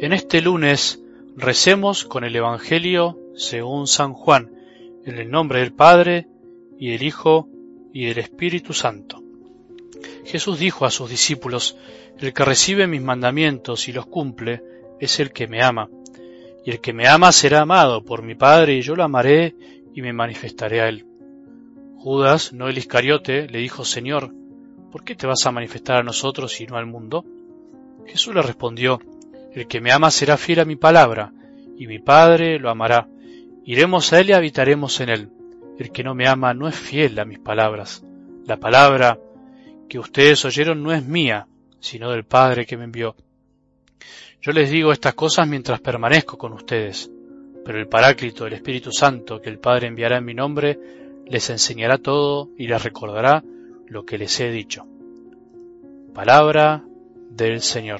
En este lunes recemos con el Evangelio según San Juan, en el nombre del Padre, y del Hijo, y del Espíritu Santo. Jesús dijo a sus discípulos: el que recibe mis mandamientos y los cumple es el que me ama, y el que me ama será amado por mi Padre, y yo lo amaré y me manifestaré a él. Judas, no el Iscariote, le dijo: Señor, ¿por qué te vas a manifestar a nosotros y no al mundo? Jesús le respondió: el que me ama será fiel a mi palabra, y mi Padre lo amará. Iremos a él y habitaremos en él. El que no me ama no es fiel a mis palabras. La palabra que ustedes oyeron no es mía, sino del Padre que me envió. Yo les digo estas cosas mientras permanezco con ustedes, pero el Paráclito, el Espíritu Santo, que el Padre enviará en mi nombre, les enseñará todo y les recordará lo que les he dicho. Palabra del Señor.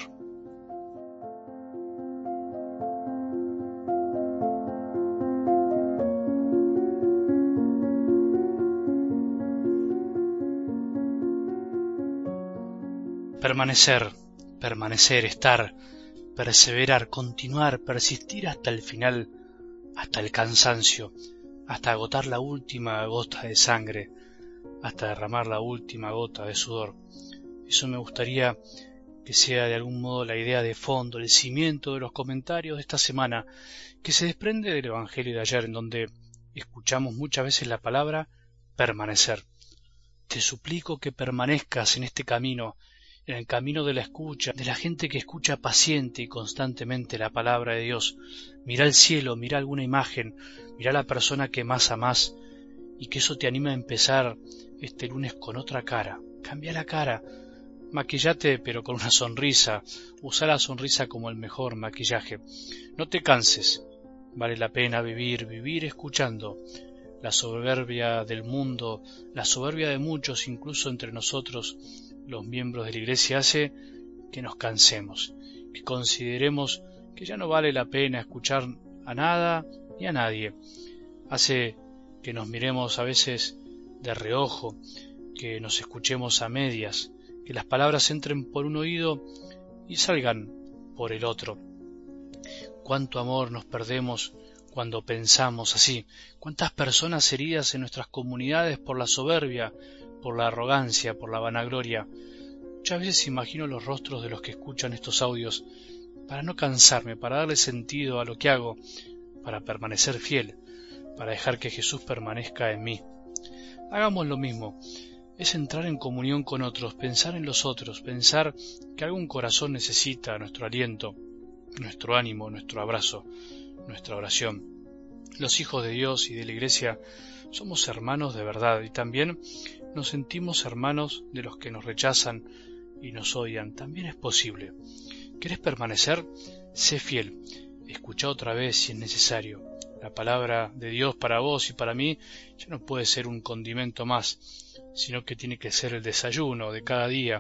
Permanecer, estar, perseverar, continuar, persistir hasta el final, hasta el cansancio, hasta agotar la última gota de sangre, hasta derramar la última gota de sudor. Eso me gustaría que sea de algún modo la idea de fondo, el cimiento de los comentarios de esta semana, que se desprende del Evangelio de ayer, en donde escuchamos muchas veces la palabra permanecer. Te suplico que permanezcas en este camino, en el camino de la escucha, de la gente que escucha paciente y constantemente la palabra de Dios. Mira el cielo, mira alguna imagen, mira a la persona que más amás, y que eso te anime a empezar este lunes con otra cara. Cambia la cara, maquillate pero con una sonrisa, usa la sonrisa como el mejor maquillaje. No te canses, vale la pena vivir escuchando. La soberbia del mundo, la soberbia de muchos, incluso entre nosotros, los miembros de la Iglesia, hace que nos cansemos, que consideremos que ya no vale la pena escuchar a nada ni a nadie. Hace que nos miremos a veces de reojo, que nos escuchemos a medias, que las palabras entren por un oído y salgan por el otro. Cuánto amor nos perdemos cuando pensamos así, cuántas personas heridas en nuestras comunidades por la soberbia, por la arrogancia, por la vanagloria. Muchas veces imagino los rostros de los que escuchan estos audios para no cansarme, para darle sentido a lo que hago, para permanecer fiel, para dejar que Jesús permanezca en mí. Hagamos lo mismo, es entrar en comunión con otros, pensar en los otros, pensar que algún corazón necesita nuestro aliento, nuestro ánimo, nuestro abrazo, nuestra oración. Los hijos de Dios y de la Iglesia somos hermanos de verdad y también nos sentimos hermanos de los que nos rechazan y nos odian. También es posible. ¿Querés permanecer? Sé fiel. Escucha otra vez si es necesario. La palabra de Dios para vos y para mí ya no puede ser un condimento más, sino que tiene que ser el desayuno de cada día.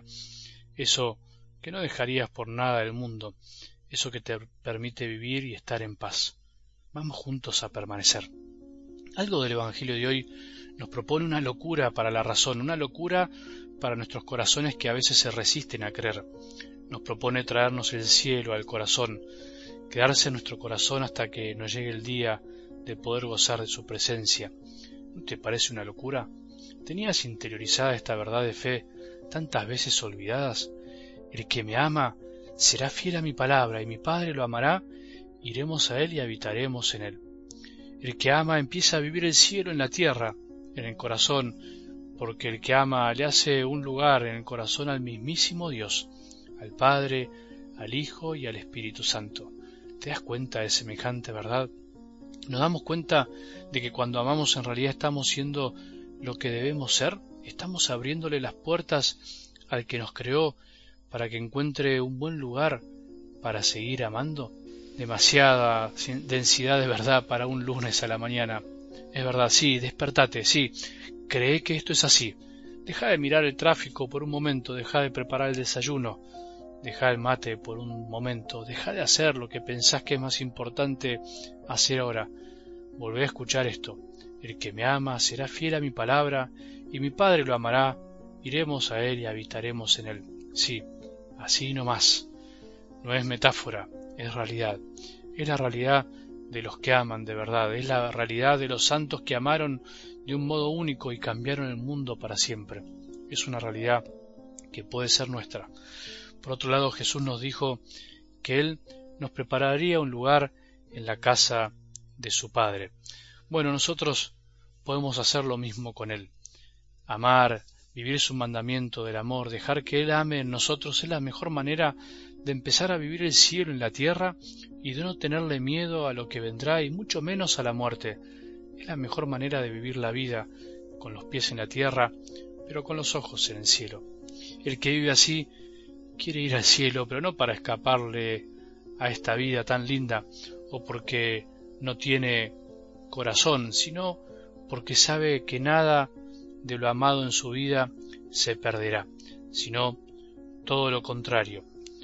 Eso que no dejarías por nada del mundo. Eso que te permite vivir y estar en paz. Vamos juntos a permanecer. Algo del Evangelio de hoy nos propone una locura para la razón, una locura para nuestros corazones que a veces se resisten a creer. Nos propone traernos el cielo al corazón, quedarse en nuestro corazón hasta que nos llegue el día de poder gozar de su presencia. ¿No te parece una locura? ¿Tenías interiorizada esta verdad de fe tantas veces olvidadas? El que me ama será fiel a mi palabra, y mi Padre lo amará, iremos a él y habitaremos en él. El que ama empieza a vivir el cielo en la tierra, en el corazón, porque el que ama le hace un lugar en el corazón al mismísimo Dios, al Padre, al Hijo y al Espíritu Santo. ¿Te das cuenta de semejante verdad? ¿Nos damos cuenta de que cuando amamos en realidad estamos siendo lo que debemos ser? ¿Estamos abriéndole las puertas al que nos creó para que encuentre un buen lugar para seguir amando? Demasiada densidad de verdad para un lunes a la mañana. Es verdad, sí, despertate, sí, cree que esto es así. Deja de mirar el tráfico por un momento, deja de preparar el desayuno, deja el mate por un momento, deja de hacer lo que pensás que es más importante hacer ahora. Volvé a escuchar esto: el que me ama será fiel a mi palabra, y mi Padre lo amará, iremos a él y habitaremos en él. Sí, así nomás. No es metáfora, es realidad. Es la realidad de los que aman de verdad, es la realidad de los santos que amaron de un modo único y cambiaron el mundo para siempre. Es una realidad que puede ser nuestra. Por otro lado, Jesús nos dijo que Él nos prepararía un lugar en la casa de su Padre. Bueno, nosotros podemos hacer lo mismo con Él. Amar, vivir su mandamiento del amor, dejar que Él ame en nosotros es la mejor manera de empezar a vivir el cielo en la tierra y de no tenerle miedo a lo que vendrá y mucho menos a la muerte. Es la mejor manera de vivir la vida, con los pies en la tierra, pero con los ojos en el cielo. El que vive así quiere ir al cielo, pero no para escaparle a esta vida tan linda o porque no tiene corazón, sino porque sabe que nada de lo amado en su vida se perderá, sino todo lo contrario.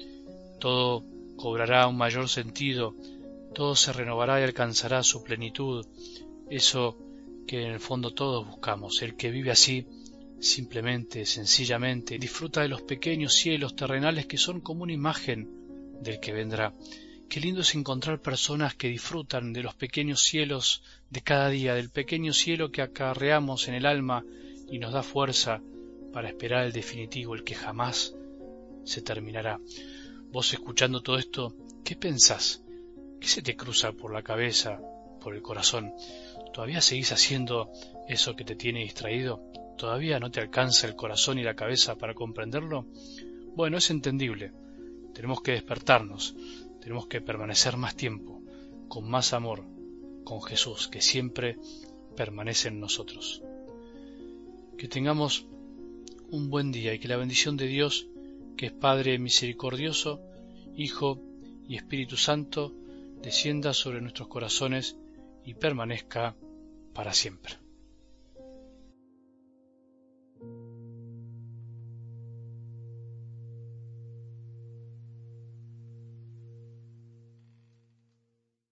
Todo cobrará un mayor sentido, todo se renovará y alcanzará su plenitud, eso que en el fondo todos buscamos. El que vive así, simplemente, sencillamente, disfruta de los pequeños cielos terrenales que son como una imagen del que vendrá. Qué lindo es encontrar personas que disfrutan de los pequeños cielos de cada día, del pequeño cielo que acarreamos en el alma y nos da fuerza para esperar el definitivo, el que jamás se terminará. Vos escuchando todo esto, ¿qué pensás? ¿Qué se te cruza por la cabeza, por el corazón? ¿Todavía seguís haciendo eso que te tiene distraído? ¿Todavía no te alcanza el corazón y la cabeza para comprenderlo? Bueno, es entendible. Tenemos que despertarnos, tenemos que permanecer más tiempo, con más amor, con Jesús, que siempre permanece en nosotros. Que tengamos un buen día y que la bendición de Dios, que es Padre misericordioso, Hijo y Espíritu Santo, descienda sobre nuestros corazones y permanezca para siempre.